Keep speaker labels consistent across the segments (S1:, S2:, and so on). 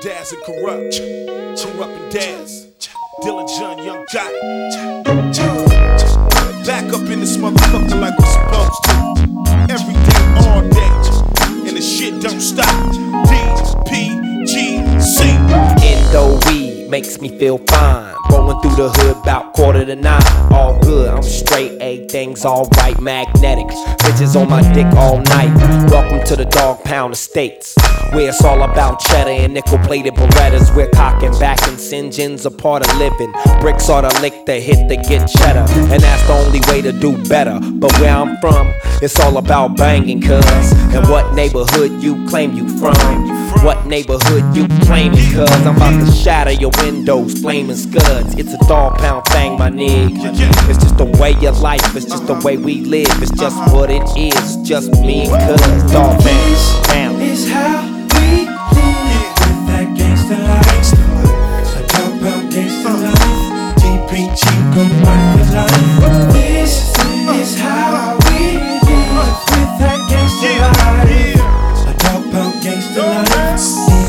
S1: Daz and Corrupt, Corrupt and Daz, Dylan John, Young Gotti. Back up in this motherfucker like we're supposed to. Every day, all day, and the shit don't stop. DPGC.
S2: Endo weed makes me feel fine. Rolling through the hood about 8:45. All good, I'm straight, everything's alright. Magnetic, bitches on my dick all night. Welcome to the Dog Pound Estates, where it's all about cheddar and nickel-plated Berettas. We're cocking back and St. a part of living. Bricks are the lick that hit to get cheddar, and that's the only way to do better. But where I'm from, it's all about banging, cuz. And what neighborhood you claim you from? What neighborhood you claiming, cuz? I'm about to shatter your windows, flaming scuds. It's a Dog Pound thing, my nigga. It's just the way of life, it's just the way we live. It's just what it is, it's just me and cuz. Dog Pound.
S3: It's how we live with that gangsta life. A Dog Pound gangsta life. DPG go right for life. This is how we live with that gangsta life. A Dog Pound gangsta life.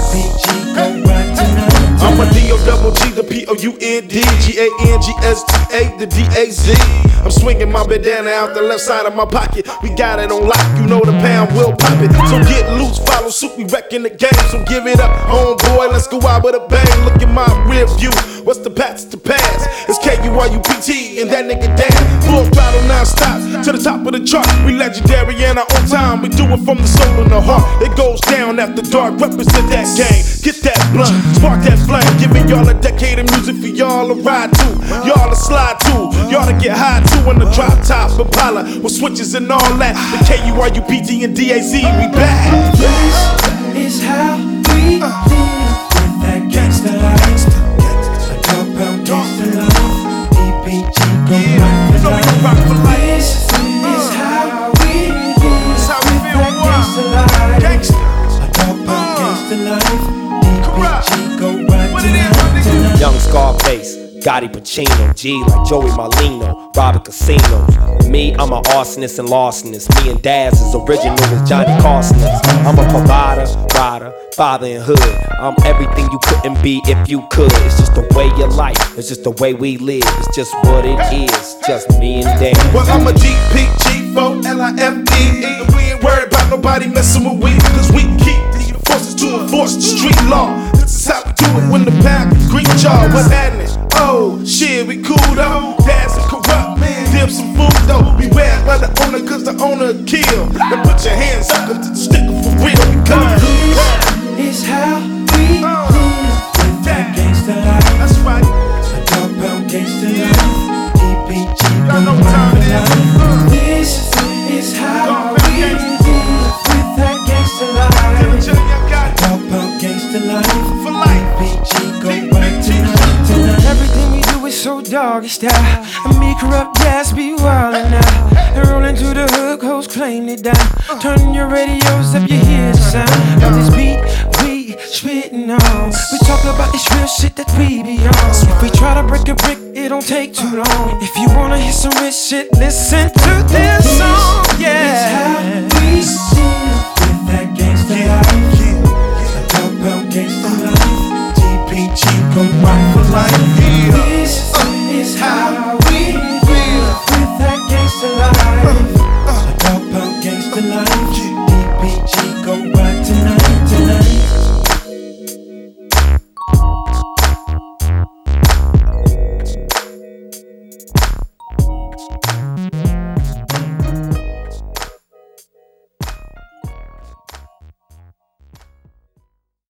S3: DPG go right tonight.
S1: I'm a D-O-double-G, the P-O-U-N-D, G-A-N-G-S-T-A, the D-A-Z. I'm swinging my bandana out the left side of my pocket. We got it on lock, you know the pound will pop it. So get loose, follow suit, we wrecking the game. So give it up, homeboy, let's go out with a bang. Look at my rear view, what's the pats to pass? It's K-U-R-U-P-T and that nigga Dan. Full throttle non-stop, to the top of the chart. We legendary in our own time, we do it from the soul and the heart. It goes down after dark, represent that gang. Get that blunt, spark that flame. Giving y'all a decade of music for y'all to ride to, y'all to slide to, y'all to get high to in the drop top Impala with switches and all that. The K-U-R-U-P-T and D-A-Z, we back.
S3: This is how we live with that gangsta life. A Dog Pound gangsta life. DPG go right for life. This is how we live with that gangsta life. A Dog Pound gangsta life. DPG go right tonight.
S2: Young Scarface, Gotti Pacino, G like Joey Marlino, robbing casinos. Me, I'm an arsonist and larcenist. Me and Daz is original as Johnny Carsonist. I'm a provider, rider, father and hood. I'm everything you couldn't be if you could. It's just the way your life, it's just the way we live. It's just what it is, just me and Daz.
S1: Well, I'm a DPG-4-L-I-F-E. And we ain't worried about nobody messing with we, cause we keep the forces to enforce the street law. This is how we do it when the pound can greet y'all. What's happening? Oh, shit, we cool though. Daz and Corrupt, dip some food though. Beware by the owner, cause the owner kill. Now put your hands up to the sticker for real. Because
S3: this is how we live with that gangsta life.
S1: that's right.
S3: A Dog Pound gangsta life. DPG go
S1: Y'all know what time it is.
S3: This is how we live with that gangsta life. A Dog Pound gangsta life.
S1: For life.
S3: DPG go right tonight. Everything we do is so doggy style. And me Corrupt Daz be wildin' now. And rollin' through the hood, hoes claim it down. Turn your radios up, you hear the sound of this beat we spittin' on. We talk about this real shit that we be on. If we try to break a brick, it don't take too long. If you wanna hear some rich shit, listen to this song. Yeah. This how we live with that gangsta life. A Dog Pound gangsta life. DPG go right for life. This is how we live with that gangsta life. A Dog Pound gangsta life. DPG go right tonight.